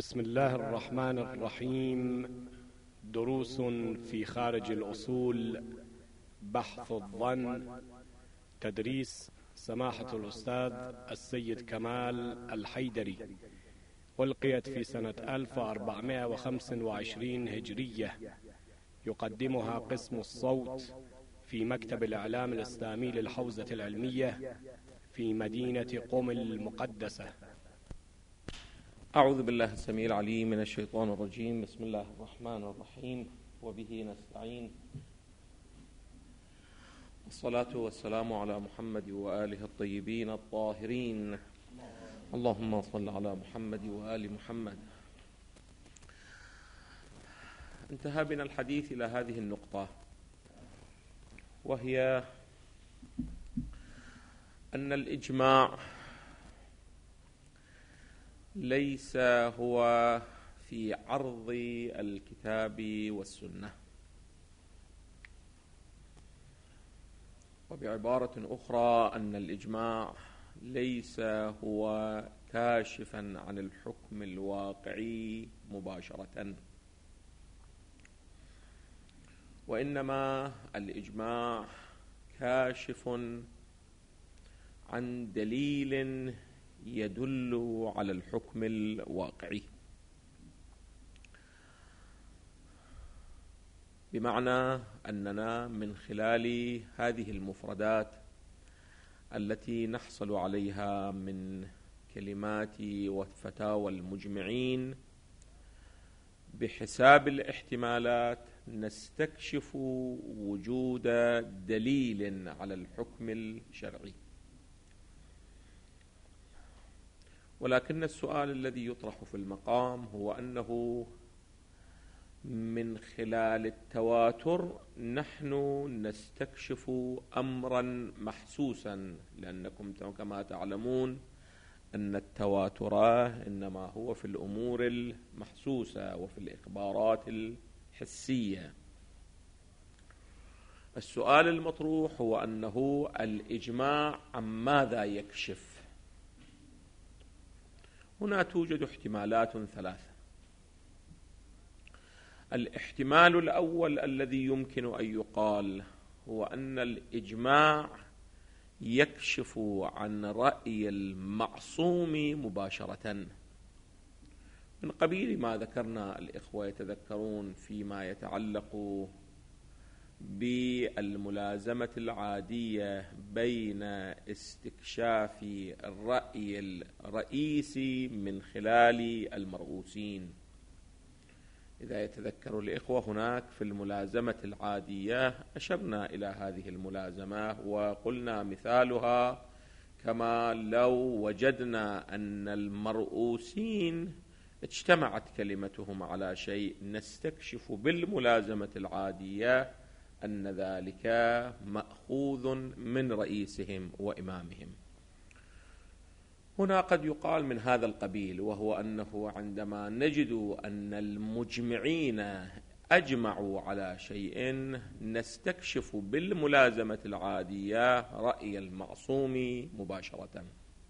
بسم الله الرحمن الرحيم. دروس في خارج الأصول، بحث الظن، تدريس سماحة الأستاذ السيد كمال الحيدري، ألقيت في سنة 1425 هجرية. يقدمها قسم الصوت في مكتب الإعلام الإسلامي للحوزة العلمية في مدينة قم المقدسة. أعوذ بالله السميع العليم من الشيطان الرجيم. بسم الله الرحمن الرحيم، وبه نستعين. الصلاة والسلام على محمد وآله الطيبين الطاهرين. اللهم صل على محمد وآل محمد. انتهى بنا الحديث إلى هذه النقطة، وهي أن الإجماع ليس هو في عرض الكتاب والسنة، وبعبارة أخرى أن الإجماع ليس هو كاشفا عن الحكم الواقعي مباشرة، وإنما الإجماع كاشف عن دليل يدل على الحكم الواقعي، بمعنى أننا من خلال هذه المفردات التي نحصل عليها من كلمات وفتاوى المجمعين بحساب الاحتمالات نستكشف وجود دليل على الحكم الشرعي. ولكن السؤال الذي يطرح في المقام هو أنه من خلال التواتر نحن نستكشف أمرا محسوسا، لأنكم كما تعلمون أن التواتر إنما هو في الأمور المحسوسة وفي الإخبارات الحسية. السؤال المطروح هو أنه الإجماع عن ماذا يكشف؟ هنا توجد احتمالات ثلاثة. الاحتمال الأول الذي يمكن أن يقال هو أن الإجماع يكشف عن رأي المعصوم مباشرة، من قبيل ما ذكرنا الإخوة يتذكرون فيما يتعلق بالملازمة العادية بين استكشاف الرأي الرئيسي من خلال المرؤوسين. إذا يتذكر الإخوة هناك في الملازمة العادية أشرنا إلى هذه الملازمة وقلنا مثالها كما لو وجدنا أن المرؤوسين اجتمعت كلمتهم على شيء نستكشف بالملازمة العادية أن ذلك مأخوذ من رئيسهم وإمامهم. هنا قد يقال من هذا القبيل، وهو أنه عندما نجد أن المجمعين أجمعوا على شيء نستكشف بالملازمة العادية رأي المعصوم مباشرة.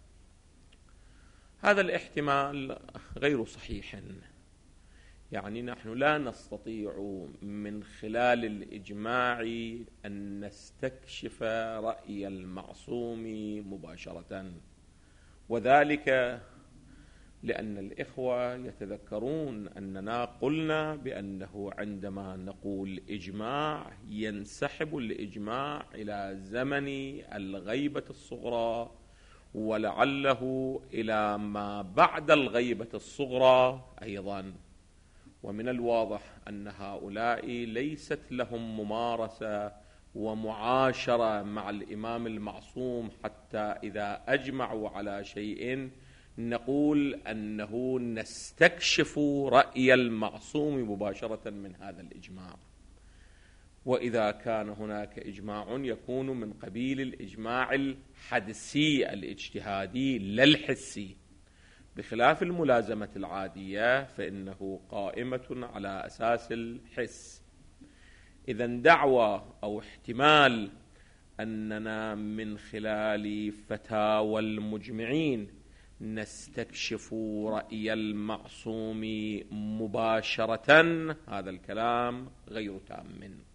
هذا الاحتمال غير صحيح، يعني نحن لا نستطيع من خلال الإجماع أن نستكشف رأي المعصوم مباشرة، وذلك لأن الإخوة يتذكرون أننا قلنا بأنه عندما نقول إجماع ينسحب الإجماع إلى زمن الغيبة الصغرى، ولعله إلى ما بعد الغيبة الصغرى أيضا. ومن الواضح أن هؤلاء ليست لهم ممارسة ومعاشرة مع الإمام المعصوم حتى إذا أجمعوا على شيء نقول أنه نستكشف رأي المعصوم مباشرة من هذا الإجماع. وإذا كان هناك إجماع يكون من قبيل الإجماع الحدسي الاجتهادي لا الحسي، بخلاف الملازمة العادية فإنه قائمة على أساس الحس. إذن دعوى أو احتمال أننا من خلال فتاوى المجمعين نستكشف رأي المعصوم مباشرة، هذا الكلام غير تام.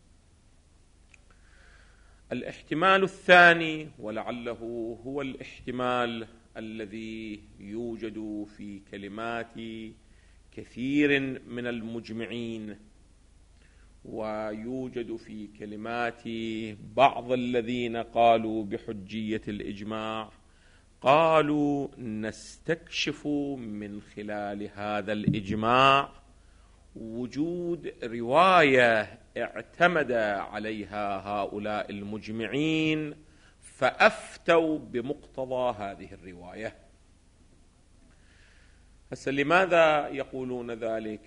الاحتمال الثاني، ولعله هو الاحتمال الذي يوجد في كلمات كثير من المجمعين ويوجد في كلمات بعض الذين قالوا بحجية الإجماع، قالوا نستكشف من خلال هذا الإجماع وجود رواية اعتمد عليها هؤلاء المجمعين فأفتوا بمقتضى هذه الرواية. هسه لماذا يقولون ذلك؟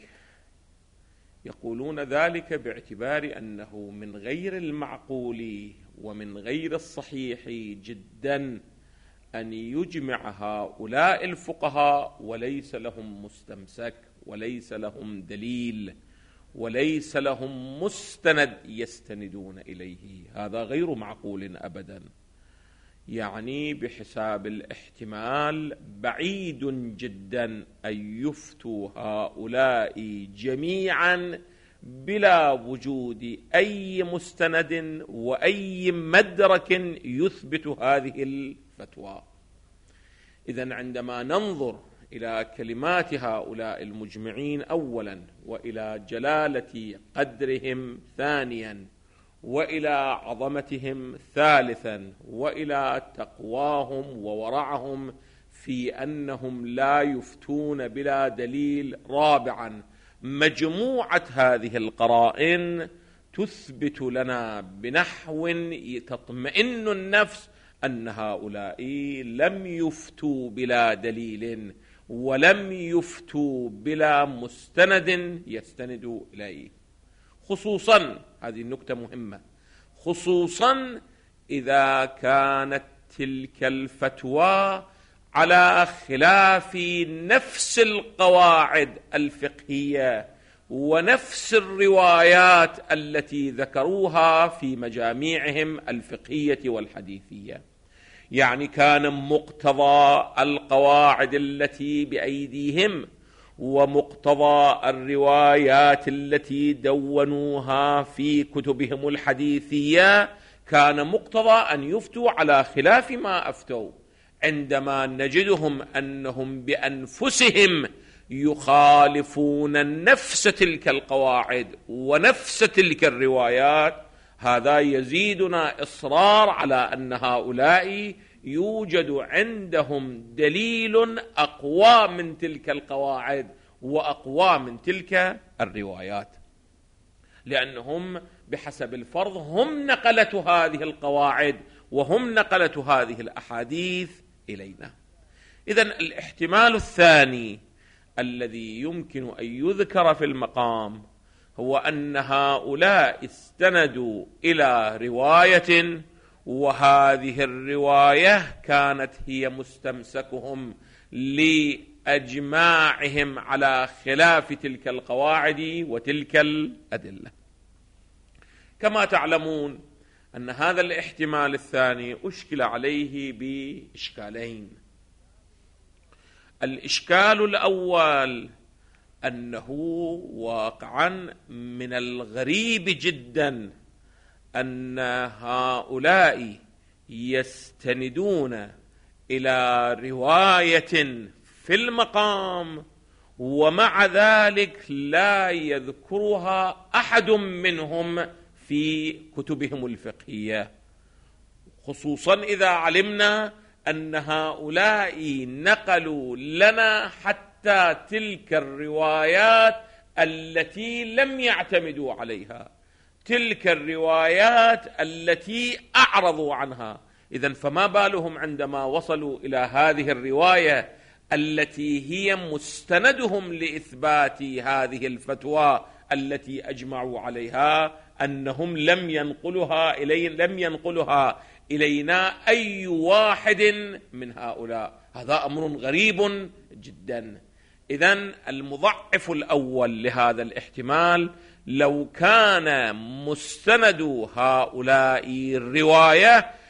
يقولون ذلك باعتبار أنه من غير المعقول ومن غير الصحيح جدا أن يجمع هؤلاء الفقهاء وليس لهم مستمسك وليس لهم دليل وليس لهم مستند يستندون إليه. هذا غير معقول أبدا. يعني بحساب الاحتمال بعيد جدا أن يفتوا هؤلاء جميعا بلا وجود أي مستند وأي مدرك يثبت هذه الفتوى. إذن عندما ننظر إلى كلمات هؤلاء المجمعين أولا، وإلى جلالة قدرهم ثانيا، وإلى عظمتهم ثالثا، وإلى تقواهم وورعهم في أنهم لا يفتون بلا دليل رابعا، مجموعة هذه القرائن تثبت لنا بنحو تطمئن النفس أن هؤلاء لم يفتوا بلا دليل ولم يفتوا بلا مستند يستندوا إليه. خصوصا هذه النكتة مهمة، خصوصا إذا كانت تلك الفتوى على خلاف نفس القواعد الفقهية ونفس الروايات التي ذكروها في مجاميعهم الفقهية والحديثية. يعني كان مقتضى القواعد التي بأيديهم ومقتضى الروايات التي دونوها في كتبهم الحديثية كان مقتضى أن يفتوا على خلاف ما أفتوا. عندما نجدهم أنهم بأنفسهم يخالفون نفس تلك القواعد ونفس تلك الروايات، هذا يزيدنا إصرار على أن هؤلاء يوجد عندهم دليل أقوى من تلك القواعد وأقوى من تلك الروايات، لأنهم بحسب الفرض هم نقلة هذه القواعد وهم نقلة هذه الأحاديث إلينا. إذن الاحتمال الثاني الذي يمكن أن يذكر في المقام هو أن هؤلاء استندوا إلى رواية، وهذه الرواية كانت هي مستمسكهم لأجماعهم على خلاف تلك القواعد وتلك الأدلة. كما تعلمون أن هذا الاحتمال الثاني أشكل عليه بإشكالين. الإشكال الأول أنه واقعا من الغريب جدا أن هؤلاء يستندون إلى رواية في المقام ومع ذلك لا يذكرها أحد منهم في كتبهم الفقهية، خصوصا إذا علمنا أن هؤلاء نقلوا لنا حتى تلك الروايات التي لم يعتمدوا عليها، تلك الروايات التي أعرضوا عنها. إذن فما بالهم عندما وصلوا إلى هذه الرواية التي هي مستندهم لإثبات هذه الفتوى التي أجمعوا عليها، أنهم لم ينقلها إلينا أي واحد من هؤلاء. هذا أمر غريب جدا. إذن المضعف الأول لهذا الاحتمال، لو كان مستند هؤلاء الرواية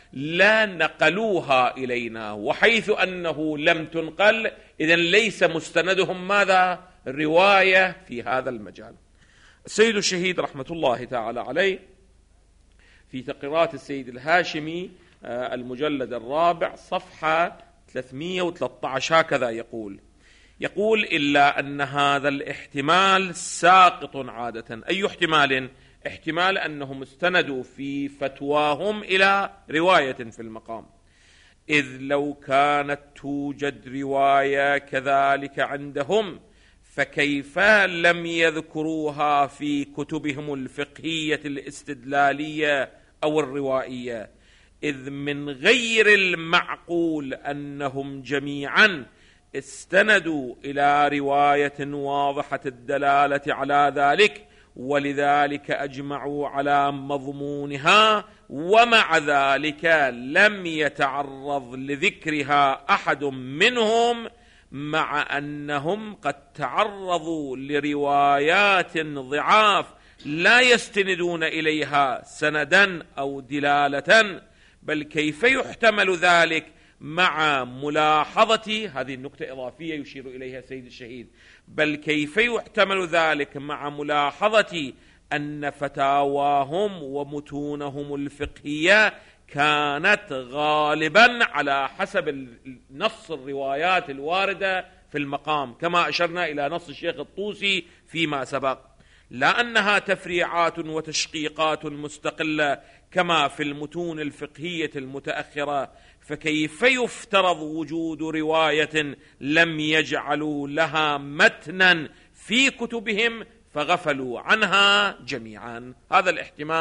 لا نقلوها إلينا، وحيث أنه لم تنقل إذن ليس مستندهم ماذا؟ رواية في هذا المجال. السيد الشهيد رحمة الله تعالى عليه في تقريرات السيد الهاشمي المجلد الرابع صفحة 313 هكذا يقول إلا أن هذا الاحتمال ساقط عادة. أي احتمال؟ احتمال أنهم استندوا في فتواهم إلى رواية في المقام، إذ لو كانت توجد رواية كذلك عندهم فكيف لم يذكروها في كتبهم الفقهية الاستدلالية أو الروائية؟ إذ من غير المعقول أنهم جميعا استندوا إلى رواية واضحة الدلالة على ذلك، ولذلك أجمعوا على مضمونها، ومع ذلك لم يتعرض لذكرها أحد منهم، مع أنهم قد تعرضوا لروايات ضعاف لا يستندون إليها سندا أو دلالة. بل كيف يحتمل ذلك مع ملاحظة، هذه النقطة إضافية يشير إليها سيد الشهيد، بل كيف يحتمل ذلك مع ملاحظة أن فتاواهم ومتونهم الفقهية كانت غالبا على حسب نص الروايات الواردة في المقام، كما أشرنا إلى نص الشيخ الطوسي فيما سبق، لا أنها تفريعات وتشقيقات مستقلة كما في المتون الفقهية المتأخرة. فكيف يفترض وجود رواية لم يجعلوا لها متنا في كتبهم فغفلوا عنها جميعا؟ هذا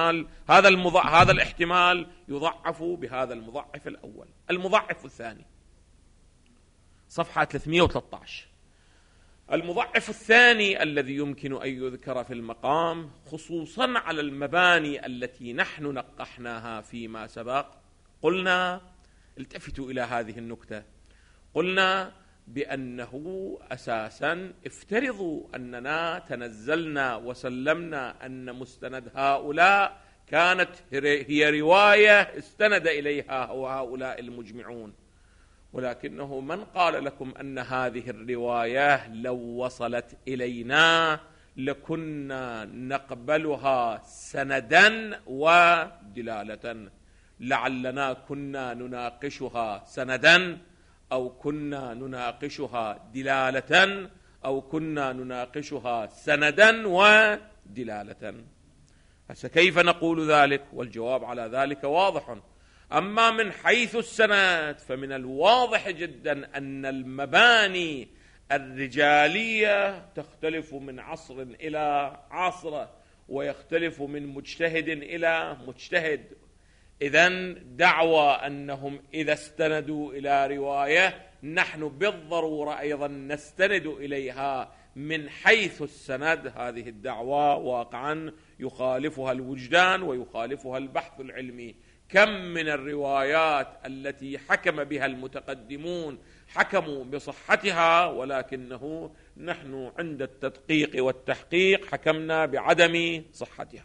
الاحتمال يضعف بهذا المضعف الأول. المضعف الثاني صفحة 313. المضعف الثاني الذي يمكن أن يذكر في المقام خصوصا على المباني التي نحن نقحناها فيما سبق، قلنا التفتوا إلى هذه النكتة، قلنا بأنه أساسا افترضوا أننا تنزلنا وسلمنا أن مستند هؤلاء كانت هي رواية استند إليها هؤلاء المجمعون، ولكنه من قال لكم أن هذه الرواية لو وصلت إلينا لكنا نقبلها سندا ودلالة؟ لعلنا كنا نناقشها سندا، أو كنا نناقشها دلالة، أو كنا نناقشها سندا ودلالة. فكيف نقول ذلك؟ والجواب على ذلك واضح. أما من حيث السند فمن الواضح جدا أن المباني الرجالية تختلف من عصر إلى عصر، ويختلف من مجتهد إلى مجتهد. إذن دعوى أنهم إذا استندوا إلى رواية نحن بالضرورة أيضا نستند إليها من حيث السند، هذه الدعوى واقعا يخالفها الوجدان ويخالفها البحث العلمي. كم من الروايات التي حكم بها المتقدمون حكموا بصحتها، ولكنه نحن عند التدقيق والتحقيق حكمنا بعدم صحتها.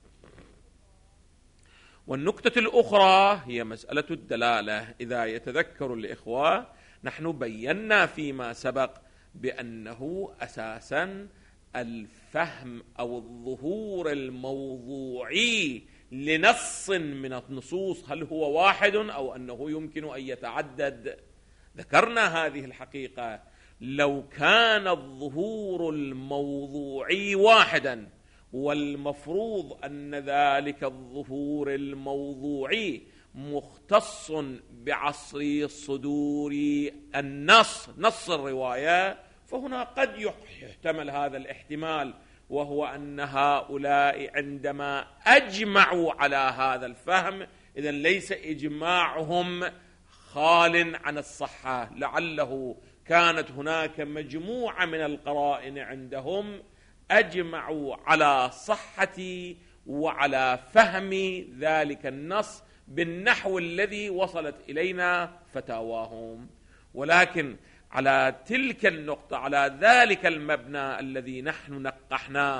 والنقطة الأخرى هي مسألة الدلالة. إذا يتذكر الإخوة نحن بينا فيما سبق بأنه أساسا الفهم أو الظهور الموضوعي لنص من النصوص هل هو واحد أو أنه يمكن أن يتعدد؟ ذكرنا هذه الحقيقة. لو كان الظهور الموضوعي واحدا، والمفروض أن ذلك الظهور الموضوعي مختص بعصر صدور النص، نص الرواية، فهنا قد يحتمل هذا الاحتمال، وهو أن هؤلاء عندما أجمعوا على هذا الفهم إذن ليس إجماعهم خال عن الصحة، لعله كانت هناك مجموعة من القرائن عندهم أجمعوا على صحة وعلى فهم ذلك النص بالنحو الذي وصلت إلينا فتاواهم. ولكن على تلك النقطة، على ذلك المبنى الذي نحن نقحناه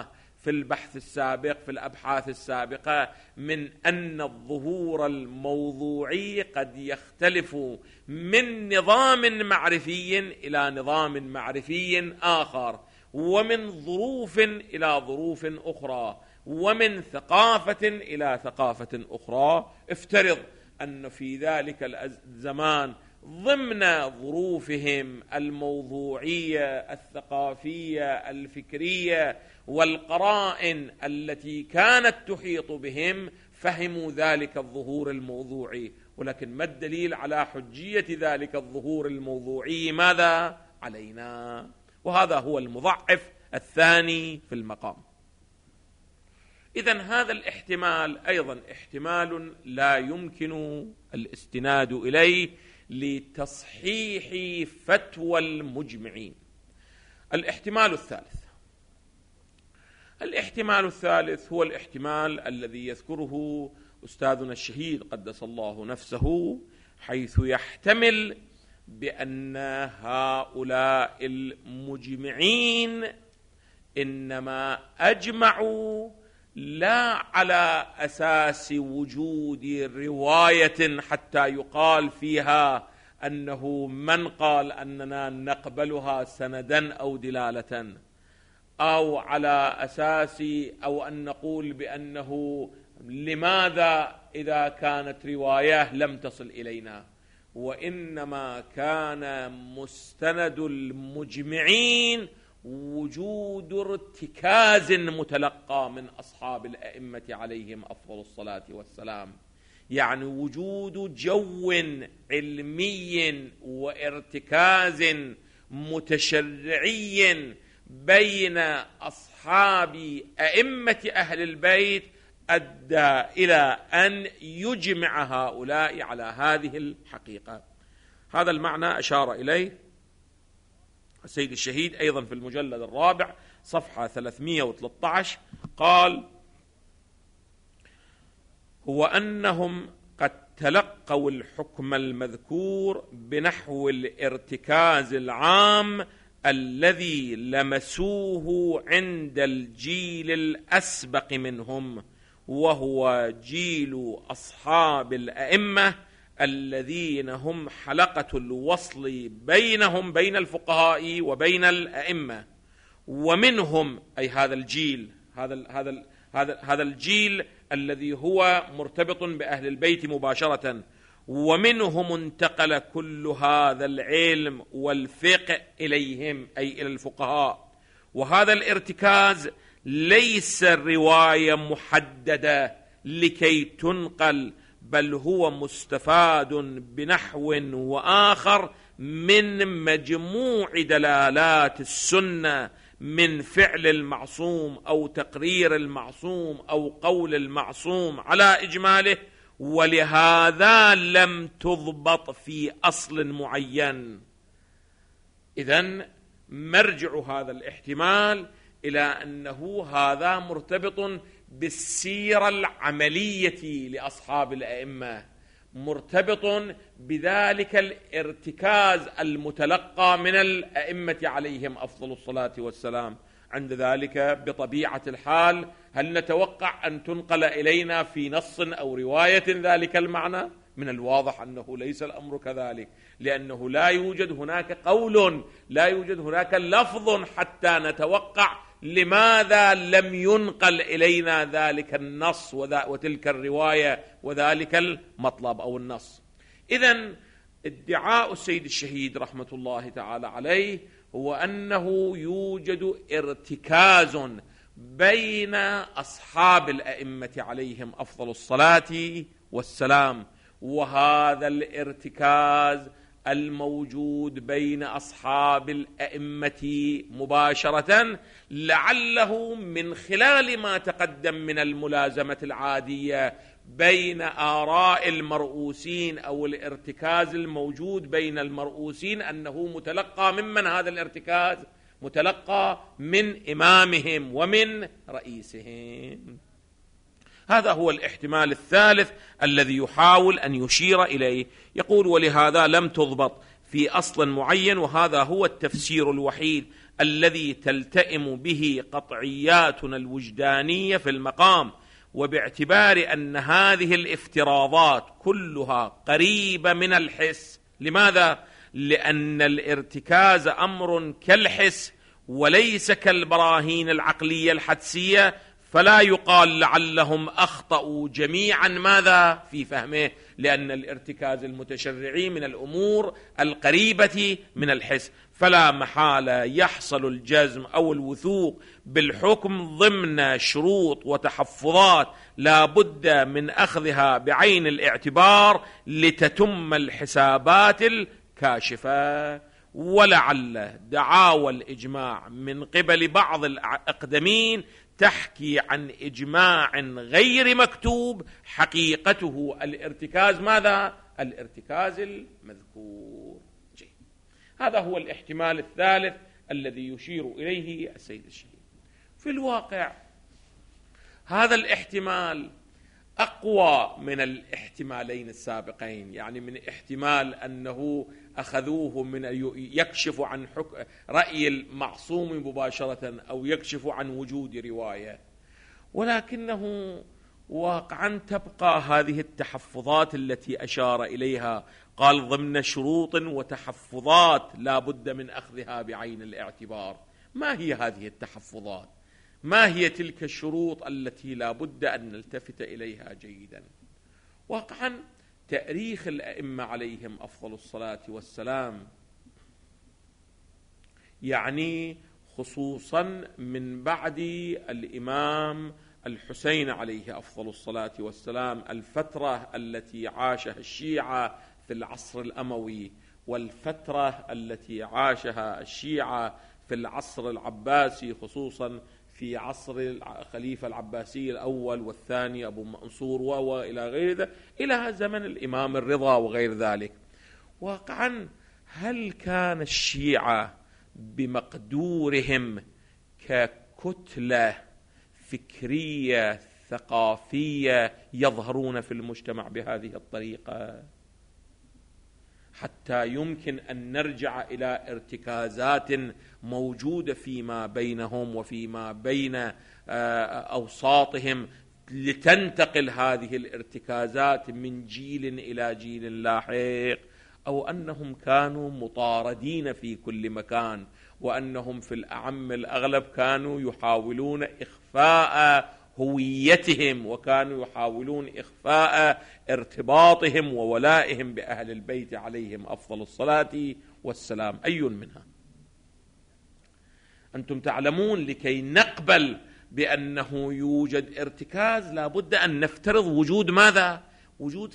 في البحث السابق في الأبحاث السابقة من أن الظهور الموضوعي قد يختلف من نظام معرفي إلى نظام معرفي آخر، ومن ظروف إلى ظروف أخرى، ومن ثقافة إلى ثقافة أخرى. افترض أن في ذلك الزمان ضمن ظروفهم الموضوعية الثقافية الفكرية والقرائن التي كانت تحيط بهم فهموا ذلك الظهور الموضوعي، ولكن ما الدليل على حجية ذلك الظهور الموضوعي؟ ماذا علينا؟ وهذا هو المضعف الثاني في المقام. إذن هذا الاحتمال أيضا احتمال لا يمكن الاستناد إليه لتصحيح فتوى المجمعين. الاحتمال الثالث هو الاحتمال الذي يذكره أستاذنا الشهيد قدس الله نفسه، حيث يحتمل بأن هؤلاء المجمعين إنما أجمعوا لا على أساس وجود رواية حتى يقال فيها أنه من قال أننا نقبلها سندا أو دلالة، أو على أساس أو أن نقول بأنه لماذا إذا كانت رواية لم تصل إلينا، وإنما كان مستند المجمعين وجود ارتكاز متلقى من أصحاب الأئمة عليهم أفضل الصلاة والسلام، يعني وجود جو علمي وارتكاز متشرعي بين أصحاب أئمة أهل البيت أدى إلى أن يجمع هؤلاء على هذه الحقيقة. هذا المعنى أشار إليه السيد الشهيد أيضا في المجلد الرابع صفحة 313، قال: هو أنهم قد تلقوا الحكم المذكور بنحو الارتكاز العام الذي لمسوه عند الجيل الأسبق منهم، وهو جيل أصحاب الأئمة الذين هم حلقة الوصل بينهم بين الفقهاء وبين الأئمة. ومنهم أي هذا الجيل هذا الجيل الذي هو مرتبط بأهل البيت مباشرة، ومنهم انتقل كل هذا العلم والفقه إليهم أي إلى الفقهاء. وهذا الارتكاز ليس رواية محددة لكي تنقل، بل هو مستفاد بنحو وآخر من مجموع دلالات السنة من فعل المعصوم أو تقرير المعصوم أو قول المعصوم على إجماله، ولهذا لم تضبط في أصل معين. إذن مرجع هذا الاحتمال إلى أنه هذا مرتبط بالسيرة العملية لأصحاب الأئمة، مرتبط بذلك الارتكاز المتلقى من الأئمة عليهم أفضل الصلاة والسلام. عند ذلك بطبيعة الحال هل نتوقع أن تنقل إلينا في نص أو رواية ذلك المعنى؟ من الواضح أنه ليس الأمر كذلك، لأنه لا يوجد هناك قول، لا يوجد هناك لفظ حتى نتوقع لماذا لم ينقل إلينا ذلك النص وتلك الرواية وذلك المطلب أو النص. إذن ادعاء السيد الشهيد رحمة الله تعالى عليه هو أنه يوجد ارتكاز بين أصحاب الأئمة عليهم أفضل الصلاة والسلام، وهذا الارتكاز الموجود بين أصحاب الأئمة مباشرة لعله من خلال ما تقدم من الملازمة العادية بين آراء المرؤوسين أو الارتكاز الموجود بين المرؤوسين أنه متلقى ممن هذا الارتكاز متلقى من إمامهم ومن رئيسهم. هذا هو الاحتمال الثالث الذي يحاول أن يشير إليه. يقول: ولهذا لم تضبط في أصل معين، وهذا هو التفسير الوحيد الذي تلتئم به قطعياتنا الوجدانية في المقام. وباعتبار أن هذه الافتراضات كلها قريبة من الحس. لماذا؟ لأن الارتكاز أمر كالحس وليس كالبراهين العقلية الحدسية، فلا يقال لعلهم أخطأوا جميعا ماذا في فهمه، لأن الارتكاز المتشرعي من الأمور القريبة من الحس، فلا محالة يحصل الجزم أو الوثوق بالحكم ضمن شروط وتحفظات لا بد من أخذها بعين الاعتبار لتتم الحسابات الكاشفة. ولعل دعاوى الإجماع من قبل بعض الأقدمين تحكي عن إجماع غير مكتوب حقيقته الارتكاز ماذا؟ الارتكاز المذكور. هذا هو الاحتمال الثالث الذي يشير إليه السيد الشهيد. في الواقع هذا الاحتمال أقوى من الاحتمالين السابقين، يعني من احتمال أنه أخذوه من يكشف عن رأي المعصوم مباشرة أو يكشف عن وجود رواية، ولكنه واقعا تبقى هذه التحفظات التي أشار إليها. قال ضمن شروط وتحفظات لا بد من أخذها بعين الاعتبار. ما هي هذه التحفظات؟ ما هي تلك الشروط التي لا بد أن نلتفت إليها جيدا؟ واقعا تاريخ الأئمة عليهم أفضل الصلاة والسلام، يعني خصوصا من بعد الإمام الحسين عليه أفضل الصلاة والسلام، الفترة التي عاشها الشيعة في العصر الأموي والفترة التي عاشها الشيعة في العصر العباسي، خصوصا في عصر الخليفة العباسي الأول والثاني أبو منصور وإلى غير ذلك، إلى زمن الإمام الرضا وغير ذلك. واقعا هل كان الشيعة بمقدورهم ككتلة فكرية ثقافية يظهرون في المجتمع بهذه الطريقة حتى يمكن أن نرجع إلى ارتكازات موجودة فيما بينهم وفيما بين أوساطهم لتنتقل هذه الارتكازات من جيل إلى جيل لاحق، أو أنهم كانوا مطاردين في كل مكان، وأنهم في الأعم الأغلب كانوا يحاولون إخفاء هويتهم وكانوا يحاولون إخفاء ارتباطهم وولائهم بأهل البيت عليهم أفضل الصلاة والسلام. أي منها؟ أنتم تعلمون لكي نقبل بأنه يوجد ارتكاز لابد أن نفترض وجود ماذا؟ وجود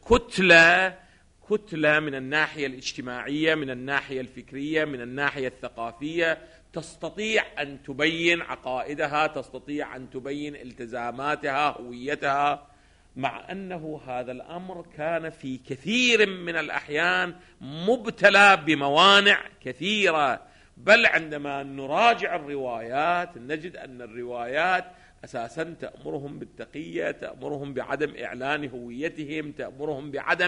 كتلة من الناحية الاجتماعية، من الناحية الفكرية، من الناحية الثقافية، تستطيع أن تبين عقائدها، تستطيع أن تبين التزاماتها، هويتها، مع أنه هذا الأمر كان في كثير من الأحيان مبتلى بموانع كثيرة. بل عندما نراجع الروايات نجد أن الروايات أساسا تأمرهم بالتقية، تأمرهم بعدم إعلان هويتهم، تأمرهم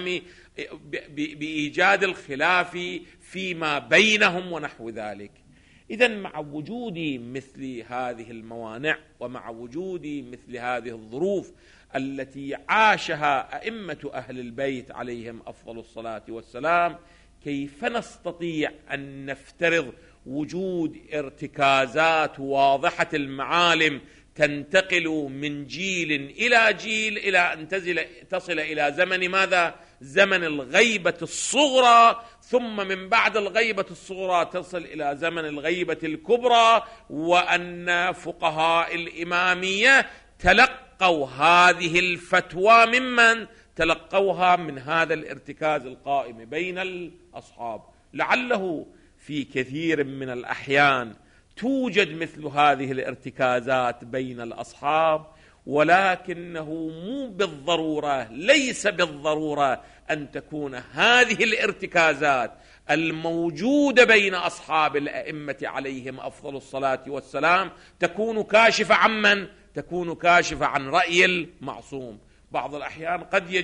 بإيجاد الخلاف فيما بينهم ونحو ذلك. إذن مع وجود مثل هذه الموانع ومع وجود مثل هذه الظروف التي عاشها أئمة أهل البيت عليهم أفضل الصلاة والسلام، كيف نستطيع أن نفترض وجود ارتكازات واضحة المعالم تنتقل من جيل إلى جيل إلى أن تصل إلى زمن ماذا؟ زمن الغيبة الصغرى، ثم من بعد الغيبة الصغرى تصل إلى زمن الغيبة الكبرى، وأن فقهاء الإمامية تلقوا هذه الفتوى ممن تلقوها من هذا الارتكاز القائم بين الأصحاب. لعله في كثير من الأحيان توجد مثل هذه الارتكازات بين الأصحاب، ولكنه مو بالضرورة، ليس بالضرورة أن تكون هذه الارتكازات الموجودة بين أصحاب الأئمة عليهم أفضل الصلاة والسلام تكون كاشفة عن من؟ تكون كاشفة عن رأي المعصوم. بعض الأحيان قد يجد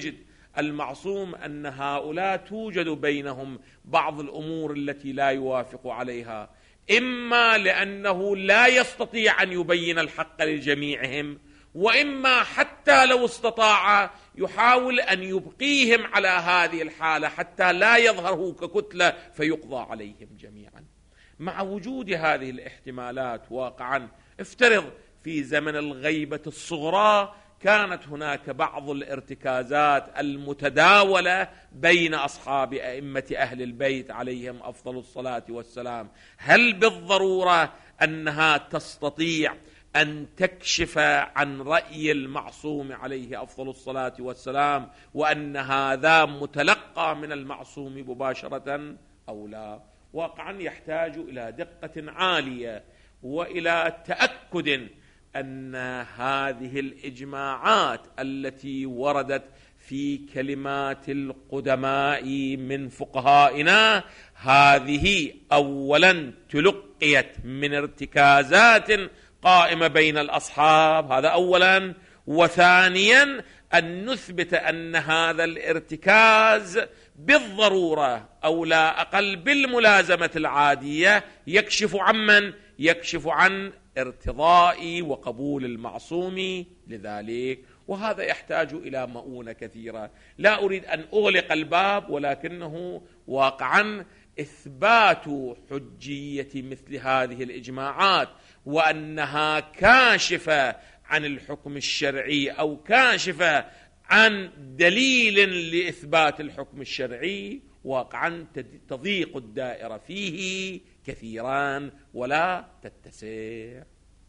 المعصوم أن هؤلاء توجد بينهم بعض الأمور التي لا يوافق عليها، إما لأنه لا يستطيع أن يبين الحق لجميعهم، وإما حتى لو استطاع يحاول أن يبقيهم على هذه الحالة حتى لا يظهروا ككتلة فيقضى عليهم جميعا. مع وجود هذه الاحتمالات واقعا، افترض في زمن الغيبة الصغرى كانت هناك بعض الارتكازات المتداولة بين أصحاب أئمة أهل البيت عليهم أفضل الصلاة والسلام، هل بالضرورة أنها تستطيع أن تكشف عن رأي المعصوم عليه أفضل الصلاة والسلام وأن هذا متلقى من المعصوم مباشرة أو لا؟ واقعا يحتاج إلى دقة عالية وإلى تأكد أن هذه الإجماعات التي وردت في كلمات القدماء من فقهائنا هذه أولا تلقيت من ارتكازات قائمة بين الأصحاب، هذا أولا، وثانيا أن نثبت أن هذا الارتكاز بالضرورة أو لا أقل بالملازمة العادية يكشف عن من؟ يكشف عن ارتضاء وقبول المعصوم لذلك، وهذا يحتاج إلى مؤونة كثيرة. لا أريد أن أغلق الباب، ولكنه واقعا إثبات حجية مثل هذه الإجماعات وأنها كاشفة عن الحكم الشرعي أو كاشفة عن دليل لإثبات الحكم الشرعي واقعا تضيق الدائرة فيه كثيرا ولا تتسع.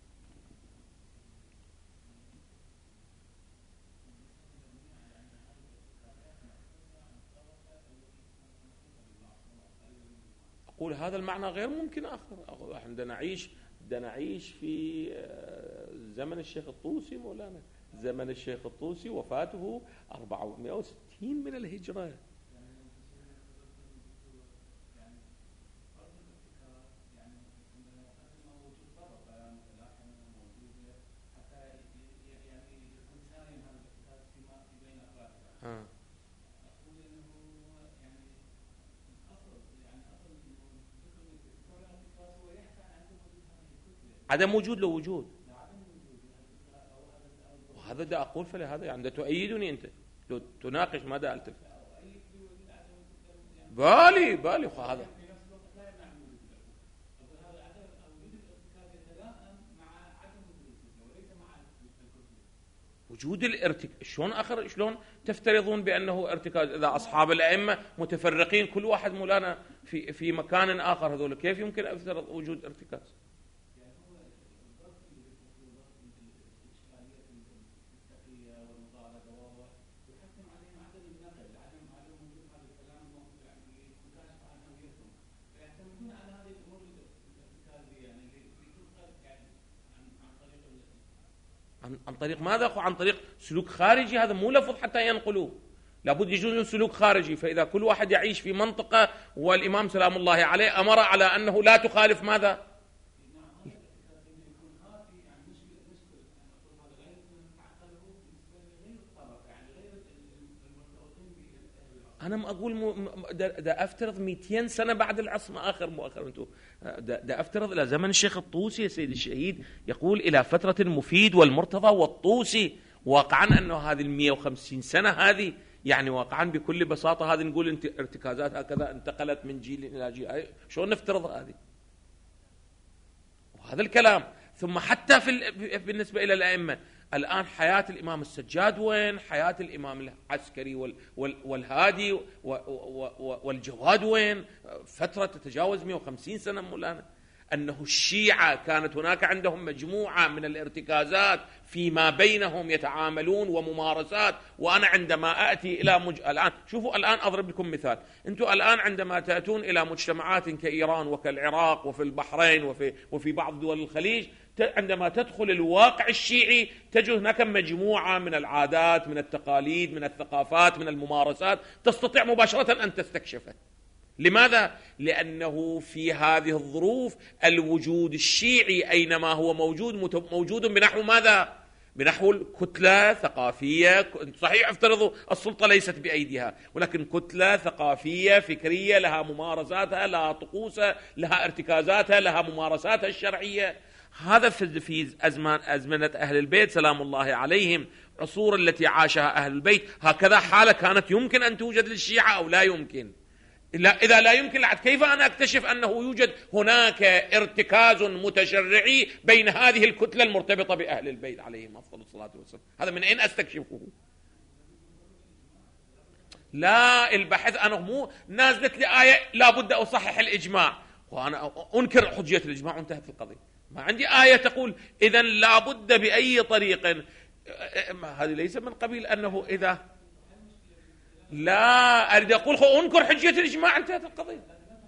أقول هذا المعنى غير ممكن آخر. عندنا نعيش في زمن الشيخ الطوسي مولانا، زمن الشيخ الطوسي وفاته 460 من الهجرة. عدم وجود لو وجود، وهذا دا أقول فلهذا يعني تؤيدني أنت لو تناقش ماذا ألتف بالي هذا وجود الارتكاز. شلون تفترضون بأنه ارتكاز إذا أصحاب الأئمة متفرقين كل واحد مولانا في مكان آخر؟ هذول كيف يمكن أفترض وجود ارتكاز؟ عن طريق ماذا؟ عن طريق سلوك خارجي، هذا مو لفظ حتى ينقلوه، لابد يجوز سلوك خارجي. فإذا كل واحد يعيش في منطقة والإمام سلام الله عليه أمر على أنه لا تخالف ماذا؟ أنا أقول دا أفترض 200 سنة بعد العصر مؤخر أنتم دا أفترض إلى زمن الشيخ الطوسي سيد الشهيد، يقول إلى فترة المفيد والمرتضى والطوسي. واقعا أنه هذه 150 سنة هذه يعني واقعا بكل بساطة هذه نقول ارتكازات هكذا انتقلت من جيل إلى جيل، شو نفترض هذه؟ وهذا الكلام. ثم حتى بالنسبة إلى الأئمة الآن، حياة الإمام السجاد وين؟ حياة الإمام العسكري والهادي والجواد وين؟ فترة تتجاوز 150 سنة مولانا. أنه الشيعة كانت هناك عندهم مجموعة من الارتكازات فيما بينهم يتعاملون وممارسات. وأنا عندما أتي إلى الآن شوفوا، الآن أضرب لكم مثال، أنتم الآن عندما تأتون إلى مجتمعات كإيران وكالعراق وفي البحرين وفي بعض دول الخليج، عندما تدخل الواقع الشيعي تجد هناك مجموعة من العادات، من التقاليد، من الثقافات، من الممارسات تستطيع مباشرة أن تستكشفها. لماذا؟ لأنه في هذه الظروف الوجود الشيعي أينما هو موجود بنحو ماذا؟ بنحو كتلة ثقافية. صحيح افترضوا السلطة ليست بأيديها، ولكن كتلة ثقافية فكرية لها ممارساتها، لها طقوسها، لها ارتكازاتها، لها ممارساتها الشرعية. هذا في أزمنة أهل البيت سلام الله عليهم، عصور التي عاشها أهل البيت، هكذا حالة كانت يمكن أن توجد للشيعة أو لا يمكن؟ إذا لا يمكن، كيف أنا أكتشف أنه يوجد هناك ارتكاز متشرعي بين هذه الكتلة المرتبطة بأهل البيت عليهم أفضل الصلاة والسلام؟ هذا من أين أستكشفه؟ لا، البحث أنا مو نازلت لي آية لابد أصحح الإجماع وأنا أنكر حجية الإجماع وانتهت القضية. ما عندي آية تقول إذن لابد بأي طريق. هذه ليس من قبيل أنه إذا لا أريد أقول أنكر حجية الإجماع انتهت القضية.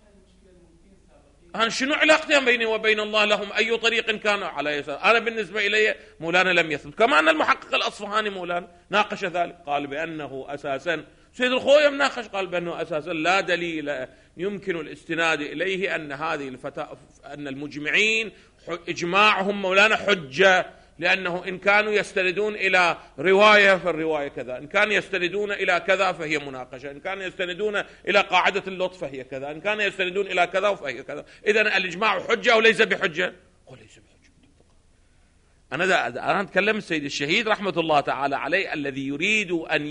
أنا شنو علاقتي بيني وبين الله؟ لهم أي طريق كانوا على يسار. أنا بالنسبة إلي مولانا لم يثبت، كما أن المحقق الأصفهاني مولانا ناقش ذلك، قال بأنه أساسا سيد الخويم ناقش، قال بأنه أساسا لا دليل يمكن الاستناد إليه أن هذه الفتاة أن المجمعين إجماعهم مولانا حجة، لأنه إن كانوا يستندون إلى رواية فالرواية كذا، إن كانوا يستندون إلى كذا فهي مناقشة، إن كانوا يستندون إلى قاعدة اللطف فهي كذا، إن كانوا يستندون إلى كذا فهي كذا. إذن الإجماع حجة أو ليس بحجة؟ هو ليس بحجة. أنا أتكلم السيد الشهيد رحمة الله تعالى عليه الذي يريد أن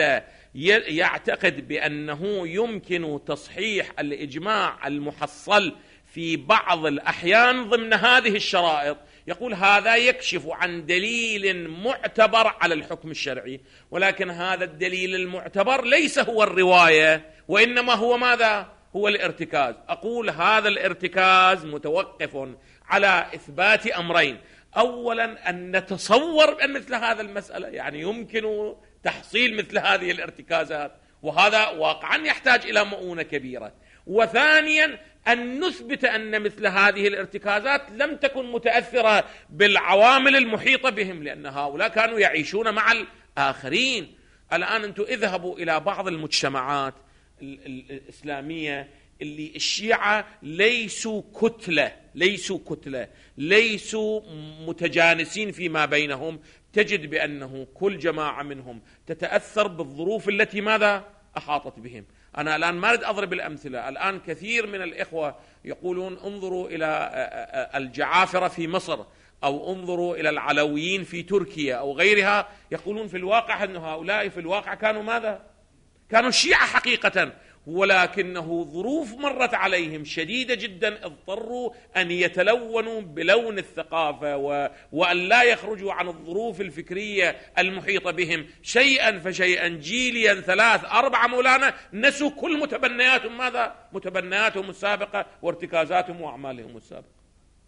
يعتقد بأنه يمكن تصحيح الإجماع المحصل في بعض الأحيان ضمن هذه الشرائط، يقول هذا يكشف عن دليل معتبر على الحكم الشرعي، ولكن هذا الدليل المعتبر ليس هو الرواية، وإنما هو ماذا؟ هو الارتكاز. أقول هذا الارتكاز متوقف على إثبات أمرين: أولا أن نتصور أن مثل هذا المسألة يعني يمكن تحصيل مثل هذه الارتكازات، وهذا واقعا يحتاج إلى مؤونة كبيرة، وثانيا أن نثبت أن مثل هذه الارتكازات لم تكن متأثرة بالعوامل المحيطة بهم، لأن هؤلاء كانوا يعيشون مع الآخرين. الآن أنتم اذهبوا إلى بعض المجتمعات الإسلامية اللي الشيعة ليسوا كتلة، ليسوا متجانسين فيما بينهم، تجد بأنه كل جماعة منهم تتأثر بالظروف التي ماذا أحاطت بهم. أنا الآن ما أريد أضرب الأمثلة. الآن كثير من الإخوة يقولون انظروا إلى الجعافرة في مصر، أو انظروا إلى العلويين في تركيا أو غيرها، يقولون في الواقع أن هؤلاء في الواقع كانوا ماذا؟ كانوا الشيعة حقيقة، ولكنه ظروف مرت عليهم شديدة جدا اضطروا أن يتلونوا بلون الثقافة وأن لا يخرجوا عن الظروف الفكرية المحيطة بهم، شيئا فشيئا، جيليا 3 4 مولانا، نسوا كل متبنياتهم ماذا؟ متبنياتهم السابقة وارتكازاتهم وأعمالهم السابقة.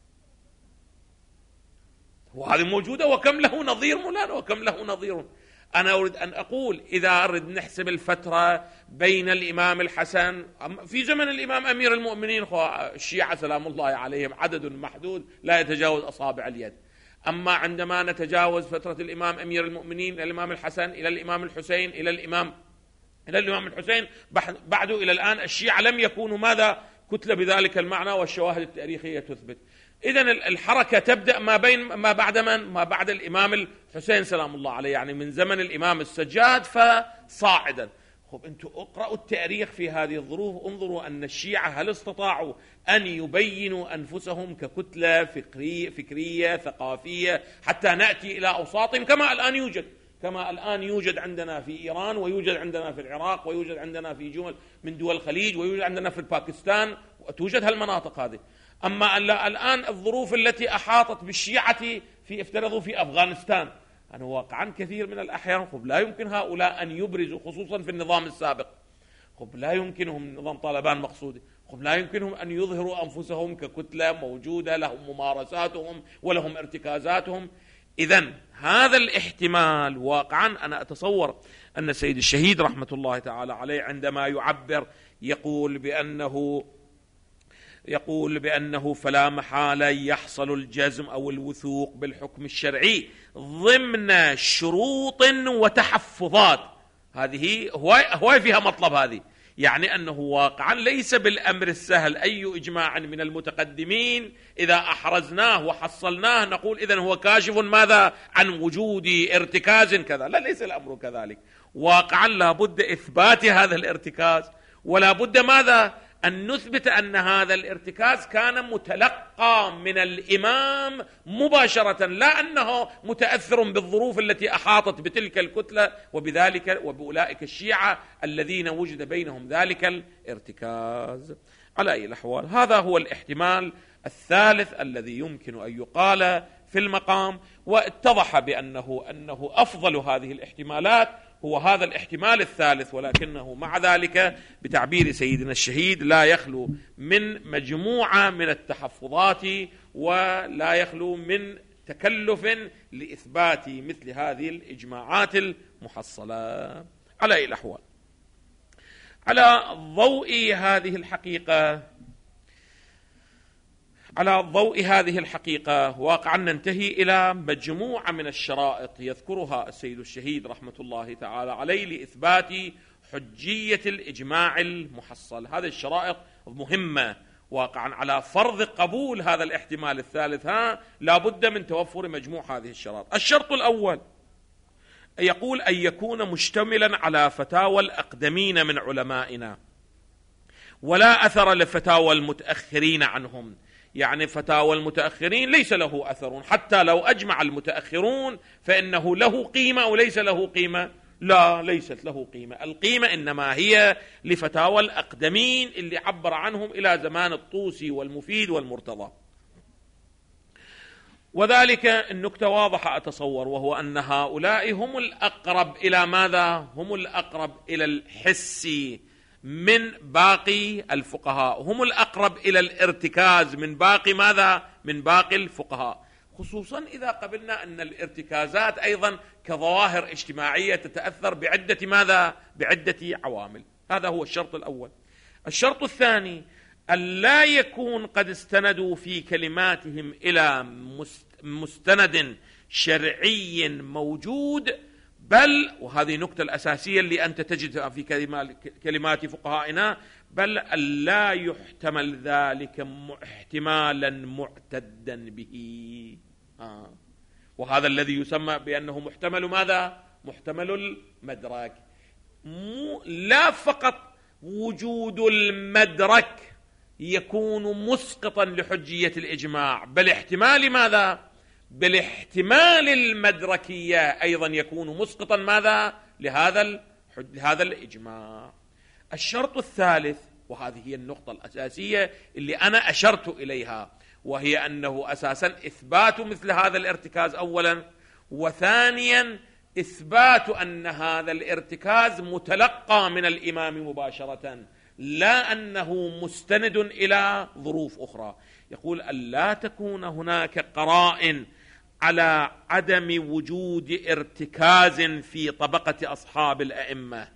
وهذه موجودة، وكم له نظير مولانا، وكم له نظير. أنا أريد أن أقول إذا أريد نحسب الفترة بين الإمام الحسن في زمن الإمام أمير المؤمنين، الشيعة سلام الله عليهم عدد محدود لا يتجاوز أصابع اليد، أما عندما نتجاوز فترة الإمام أمير المؤمنين إلى الإمام الحسن إلى الإمام الحسين إلى الإمام الحسين بعد إلى الآن، الشيعة لم يكونوا ماذا؟ كتلة بذلك المعنى، والشواهد التاريخية تثبت. إذن الحركة تبدأ ما بعد الإمام الحسين سلام الله عليه، يعني من زمن الإمام السجاد فصاعدا. أنتم اقرأوا التاريخ في هذه الظروف، انظروا أن الشيعة هل استطاعوا أن يبينوا أنفسهم ككتلة فكرية ثقافية حتى نأتي إلى أوساطهم كما الآن يوجد عندنا في إيران، ويوجد عندنا في العراق، ويوجد عندنا في جمل من دول الخليج، ويوجد عندنا في باكستان، وتوجد هالمناطق هذه. أما الآن الظروف التي أحاطت بالشيعة افترضوا في أفغانستان، أنا واقعا كثير من الأحيان لا يمكن هؤلاء أن يبرزوا، خصوصا في النظام السابق، لا يمكنهم، نظام طالبان مقصودي، لا يمكنهم أن يظهروا أنفسهم ككتلة موجودة لهم ممارساتهم ولهم ارتكازاتهم. إذن هذا الاحتمال واقعا أنا أتصور أن السيد الشهيد رحمة الله تعالى عليه عندما يعبر يقول بأنه فلا محالة يحصل الجزم أو الوثوق بالحكم الشرعي ضمن شروط وتحفظات. هذه هو فيها مطلب، هذه يعني أنه واقعا ليس بالأمر السهل أي إجماع من المتقدمين إذا أحرزناه وحصلناه نقول إذن هو كاشف ماذا عن وجود ارتكاز كذا. لا، ليس الأمر كذلك. واقعا لا بد إثبات هذا الارتكاز، ولا بد ماذا أن نثبت أن هذا الارتكاز كان متلقى من الإمام مباشرة، لا أنه متأثر بالظروف التي أحاطت بتلك الكتلة وبذلك وبأولئك الشيعة الذين وجد بينهم ذلك الارتكاز. على أي الأحوال هذا هو الاحتمال الثالث الذي يمكن أن يقال في المقام، واتضح بأنه أفضل هذه الاحتمالات هو هذا الاحتمال الثالث، ولكنه مع ذلك بتعبير سيدنا الشهيد لا يخلو من مجموعة من التحفظات ولا يخلو من تكلف لإثبات مثل هذه الإجماعات المحصلة. على أي الأحوال على ضوء هذه الحقيقة واقعا ننتهي إلى مجموعة من الشرائط يذكرها السيد الشهيد رحمة الله تعالى عليه لإثبات حجية الإجماع المحصل. هذه الشرائط مهمة واقعا على فرض قبول هذا الاحتمال الثالث. لا بد من توفر مجموع هذه الشرائط. الشرط الأول يقول أن يكون مشتملا على فتاوى الأقدمين من علمائنا ولا أثر لفتاوى المتأخرين عنهم. يعني فتاوى المتأخرين ليس له أثر، حتى لو أجمع المتأخرون فإنه له قيمة أو ليس له قيمة؟ لا، ليست له قيمة. القيمة إنما هي لفتاوى الأقدمين اللي عبر عنهم إلى زمان الطوسي والمفيد والمرتضى. وذلك النكتة واضحة أتصور، وهو أن هؤلاء هم الأقرب إلى ماذا؟ هم الأقرب إلى الحس من باقي الفقهاء، هم الأقرب إلى الارتكاز من باقي ماذا؟ من باقي الفقهاء، خصوصا إذا قبلنا أن الارتكازات أيضا كظواهر اجتماعية تتأثر بعدة ماذا؟ بعدة عوامل. هذا هو الشرط الأول. الشرط الثاني أن لا يكون قد استندوا في كلماتهم إلى مستند شرعي موجود، بل وهذه النقطة الأساسية اللي أنت تجدها في كلمات فقهائنا، بل لا يحتمل ذلك احتمالا معتدا به. وهذا الذي يسمى بأنه محتمل ماذا؟ محتمل المدرك. لا فقط وجود المدرك يكون مسقطا لحجية الإجماع، بل احتمال ماذا؟ بالاحتمال المدركية أيضا يكون مسقطا ماذا؟ لهذا الإجماع. الشرط الثالث، وهذه هي النقطة الأساسية اللي أنا أشرت إليها، وهي أنه أساسا إثبات مثل هذا الارتكاز أولا، وثانيا إثبات أن هذا الارتكاز متلقى من الإمام مباشرة، لا أنه مستند إلى ظروف أخرى. يقول ألا تكون هناك قرائن على عدم وجود ارتكاز في طبقة أصحاب الأئمة،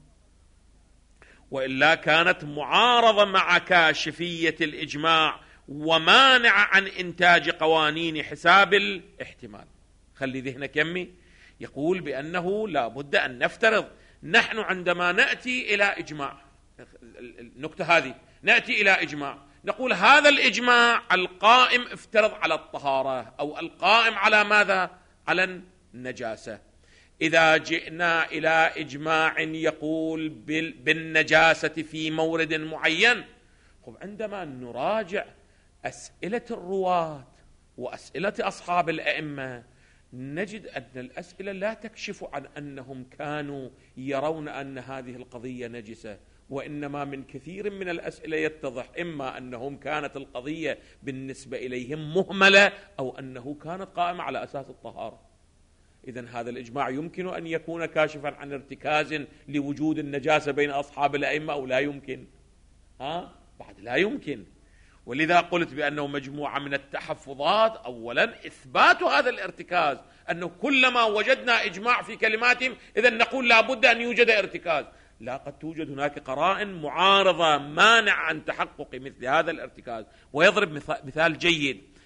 وإلا كانت معارضة مع كاشفية الإجماع ومانع عن إنتاج قوانين حساب الاحتمال. خلي ذهنك يمي. يقول بأنه لا بد أن نفترض نحن عندما نأتي إلى إجماع، النقطة هذه، نأتي إلى إجماع نقول هذا الإجماع القائم افترض على الطهارة أو القائم على ماذا؟ على النجاسة. إذا جئنا إلى إجماع يقول بالنجاسة في مورد معين، عندما نراجع أسئلة الرواة وأسئلة أصحاب الأئمة نجد أن الأسئلة لا تكشف عن أنهم كانوا يرون أن هذه القضية نجسة، وإنما من كثير من الأسئلة يتضح إما أنهم كانت القضية بالنسبة إليهم مهملة أو أنه كانت قائمة على أساس الطهارة. إذن هذا الإجماع يمكن أن يكون كاشفا عن ارتكاز لوجود النجاسة بين أصحاب الأئمة أو لا يمكن؟ بعد لا يمكن. ولذا قلت بأنه مجموعة من التحفظات. أولا إثبات هذا الارتكاز، أنه كلما وجدنا إجماع في كلماتهم إذن نقول لا بد أن يوجد ارتكاز. لا، قد توجد هناك قرائن معارضة مانع عن تحقق مثل هذا الارتكاز. ويضرب مثال جيد،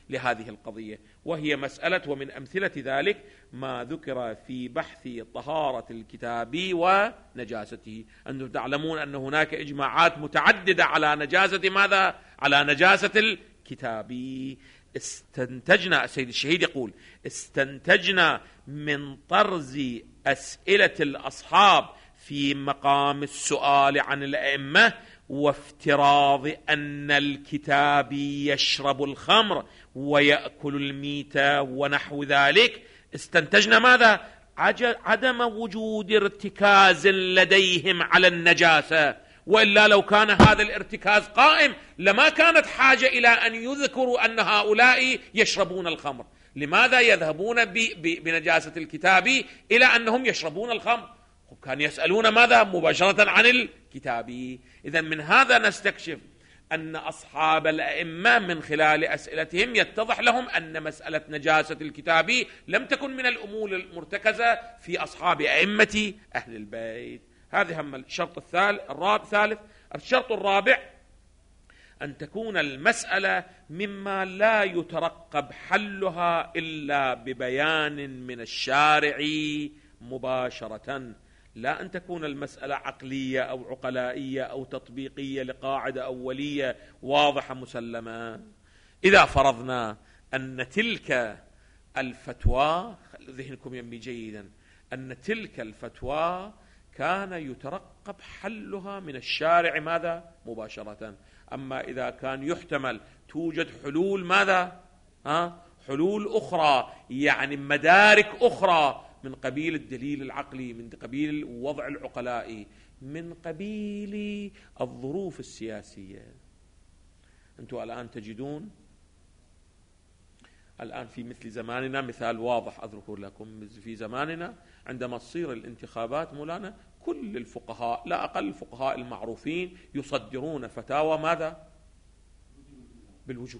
لهذه القضية، وهي مسألة ومن أمثلة ذلك ما ذكر في بحث طهارة الكتاب ونجاسته. أنتم تعلمون أن هناك إجماعات متعددة على نجاسة ماذا؟ على نجاسة الكتاب. استنتجنا، السيد الشهيد يقول: استنتجنا من طرز أسئلة الأصحاب في مقام السؤال عن الأئمة وافتراض أن الكتاب يشرب الخمر ويأكل الميتة ونحو ذلك، استنتجنا ماذا؟ عدم وجود ارتكاز لديهم على النجاسة، وإلا لو كان هذا الارتكاز قائم لما كانت حاجة إلى أن يذكروا أن هؤلاء يشربون الخمر. لماذا يذهبون بنجاسة الكتاب إلى أنهم يشربون الخمر؟ كان يسألون ماذا؟ مباشرة عن الكتاب. إذن من هذا نستكشف أن أصحاب الأئمة من خلال أسئلتهم يتضح لهم أن مسألة نجاسة الكتاب لم تكن من الأمور المرتكزة في أصحاب أئمة أهل البيت. هذه هم الشرط الثالث. الشرط الرابع أن تكون المسألة مما لا يترقب حلها إلا ببيان من الشارع مباشرة، لا أن تكون المسألة عقلية أو عقلائية أو تطبيقية لقاعدة أولية واضحة مسلمة. إذا فرضنا أن تلك الفتوى، ذهنكم ينبي جيدا، أن تلك الفتوى كان يترقب حلها من الشارع ماذا؟ مباشرة. أما إذا كان يحتمل توجد حلول ماذا؟ حلول أخرى، يعني مدارك أخرى من قبيل الدليل العقلي، من قبيل الوضع العقلائي، من قبيل الظروف السياسية. أنتم الآن تجدون الآن في مثل زماننا مثال واضح أذكر لكم. في زماننا عندما تصير الانتخابات مولانا كل الفقهاء لا أقل الفقهاء المعروفين يصدرون فتاوى ماذا؟ بالوجوب.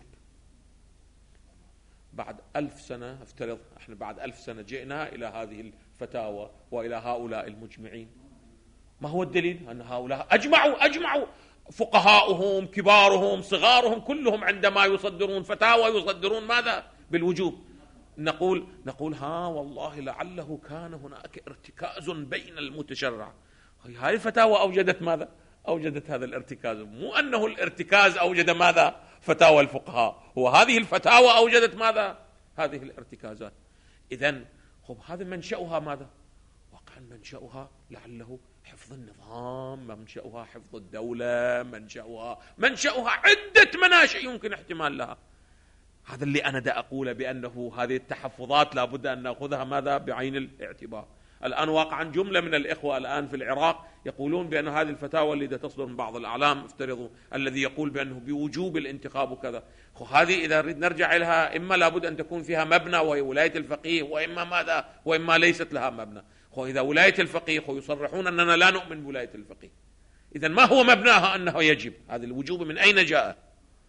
بعد 1000 سنة افترض احنا بعد 1000 سنة جئنا إلى هذه الفتاوى وإلى هؤلاء المجمعين، ما هو الدليل؟ أن هؤلاء أجمعوا فقهاؤهم كبارهم صغارهم كلهم عندما يصدرون فتاوى يصدرون ماذا؟ بالوجوب. نقول والله لعله كان هناك ارتكاز بين المتشرع. هذه الفتاوى أوجدت ماذا؟ أوجدت هذا الارتكاز، مو أنه الارتكاز أوجد ماذا؟ فتاوى الفقهاء، وهذه الفتاوى أوجدت ماذا؟ هذه الارتكازات. إذن هذا منشأها ماذا؟ وقع منشأها لعله حفظ النظام، منشأها حفظ الدولة، منشأها عدة مناشئ يمكن احتمال لها. هذا اللي أنا دا أقول بأنه هذه التحفظات لابد أن نأخذها ماذا؟ بعين الاعتبار. الآن واقعا جملة من الإخوة الآن في العراق يقولون بأن هذه الفتاوى اللي تصدر من بعض الأعلام افترضوا الذي يقول بأنه بوجوب الانتخاب وكذا، هذه إذا نريد نرجع لها إما لابد أن تكون فيها مبنى وهي ولاية الفقيه، وإما ماذا؟ وإما ليست لها مبنى. إذا ولاية الفقيه يصرحون أننا لا نؤمن بولاية الفقيه، إذن ما هو مبناها أنه يجب؟ هذا الوجوب من أين جاء؟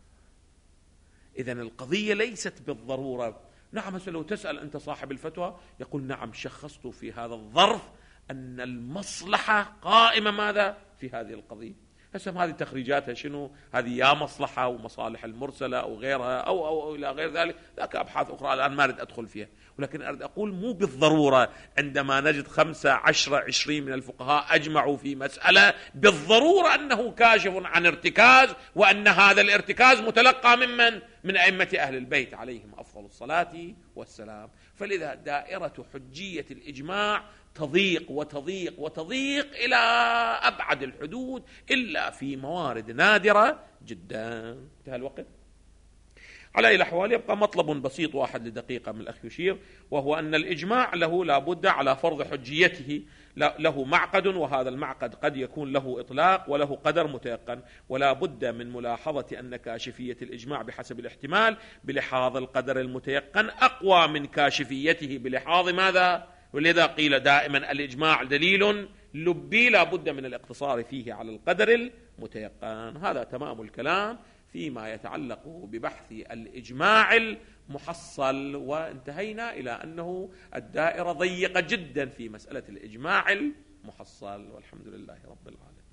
إذن القضية ليست بالضرورة. نعم هسه لو تسأل أنت صاحب الفتوى يقول نعم شخصت في هذا الظرف أن المصلحة قائمة ماذا؟ في هذه القضية. هسه هذه تخريجاتها شنو؟ هذه يا مصلحة ومصالح المرسلة أو غيرها أو إلى غير ذلك، ذاك أبحاث أخرى الآن ما أريد أدخل فيها، ولكن أريد أقول مو بالضرورة عندما نجد 5 10 20 من الفقهاء أجمعوا في مسألة بالضرورة أنه كاشف عن ارتكاز، وأن هذا الارتكاز متلقى من أئمة أهل البيت عليهم أفضل الصلاة والسلام. فلذا دائرة حجية الإجماع تضيق وتضيق وتضيق إلى أبعد الحدود إلا في موارد نادرة جدا. انتهى الوقت. على أي الأحوال يبقى مطلب بسيط واحد لدقيقة من الأخ يشير، وهو أن الإجماع له لابد على فرض حجيته له معقد، وهذا المعقد قد يكون له إطلاق وله قدر متيقن، ولا بد من ملاحظة أن كاشفية الإجماع بحسب الاحتمال بلحاظ القدر المتيقن أقوى من كاشفيته بلحاظ ماذا؟ ولذا قيل دائما الإجماع دليل لبي لا بد من الاقتصار فيه على القدر المتيقن. هذا تمام الكلام فيما يتعلق ببحث الإجماع المحصل، وانتهينا إلى أنه الدائرة ضيقة جدا في مسألة الإجماع المحصل، والحمد لله رب العالمين.